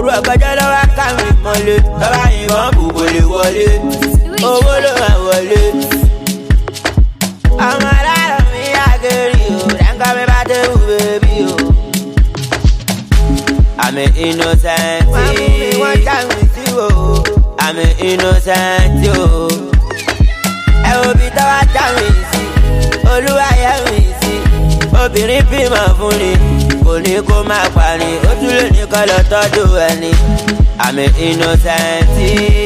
òru ọ̀gànjọ́ lọ́wọ́ ká mi mọ́lé. Tọ́ba yìnbọn bù kò lè wọlé. Owó ló máa wọlé. Ọmọ aláàrọ̀ mi àgẹ̀rì o. Dáńgá mi bá dé wù bébí o. I'm an innocent. Wọ́n mú mi wọ́n já mi sí o. I'm an innocent o. Ẹ wo bí tọ́wọ́ já mi sí. Olúwa yẹ mi sí. Obìnrin bímọ fún ni. Kò ní kó máa parí. Ó tún lè ní kọ́ lọ tọ́jú ẹni. I'm an innocent.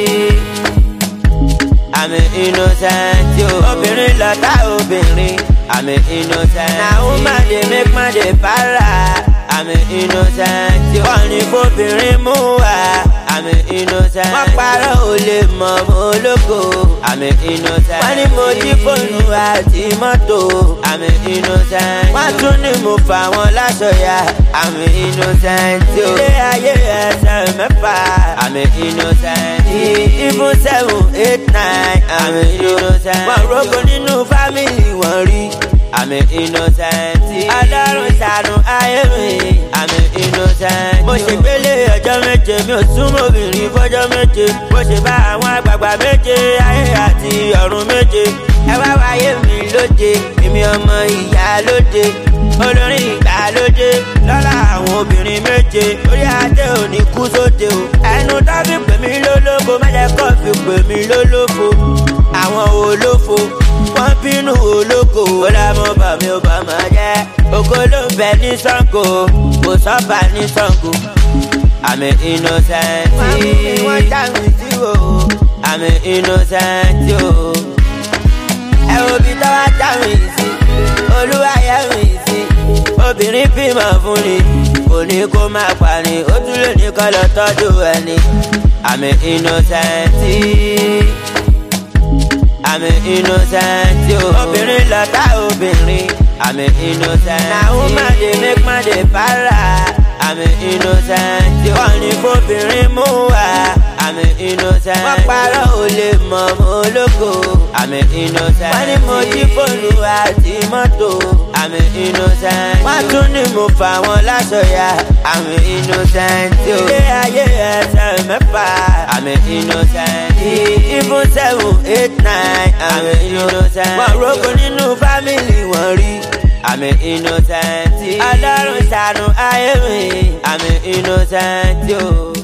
I'm an innocent o. Obìnrin lọ́tà obìnrin. I'm an innocent. Na woman dey make man dey para. I'm an innocent. Wọ́n ní kóbìnrin mú wá. I'm an innocent. Wọ́n parọ́ ò lè mọ̀ mọ́ ológo. I'm an innocent. Wọ́n ní mo jí fóònù àti mọ́tò. I'm an innocent. Wọ́n tún ní mo fà wọ́n láṣọyà. I'm an innocent. Ilé ayé ẹsẹ̀ mẹ́fà. I'm an innocent. Even 7, 8, 9. I'm an innocent. Wọ́n rògbò nínú fámìlì wọn rí. I'm an innocent. Ọlọ́run ṣàánú ayé mi. I'm an innocent. Mo ṣe gbélé ọjọ́ méje, mi ò súnmọ́ obìnrin fọ́jọ́ méje. Mo ṣe bá àwọn àgbààgbà méje, ayé àti ọ̀run méje. Ẹ wá wáyé mi lóde, èmi ọmọ ìyá lóde. Olórin ìgbàlódé, lọ́la àwọn obìnrin méje. Orí adé ò ní kú sóde o. Ẹnu tó fi pè mí lólófo, mẹ́jẹ̀ kọ́ fi pè mí lólófo. Àwọn olófo wọ́n bínú olóko. Ó lámọ́ bà mí ó bà máa jẹ́. Ògo ló ń bẹ ní Ṣàngó, kò sọ́ba ní Ṣàngó. I'm an innocent. Wọ́n mú mi wọ́n já mi sí o. I'm an innocent o. Ẹ wo bí tọ́wọ́ já mi sí. Olúwa yẹ mi sí. Obìnrin bímọ fún ni. Kò ní kó máa parí. Ó tún lè ní kọ́ lọ tọ́jú ẹni. I'm an innocent. I'm an innocent yo. Obìnrin lọ́tà obìnrin. I'm an innocent. Na woman dey make man dey para. I'm an innocent yo. Wọ́n ní kóbìnrin mú wá. I'm an innocent. Wọ́n parọ́ ò lè mọ̀ mọ́ ológo. I'm an innocent. Wọ́n ní mo jí fóònù àti mọ́tò. I'm an innocent. Wọ́n tún ní mo fà wọ́n láṣọyà. I'm an innocent yo. Ilé ayé ẹsẹ̀ mẹ́fà. I'm an innocent. Even 7, 8, 9. I'm an innocent. Wọ́n rògbò nínú fámìlì wọn rí. I'm an innocent. Ọlọ́run ṣàánú ayé mi. I'm an innocent yo.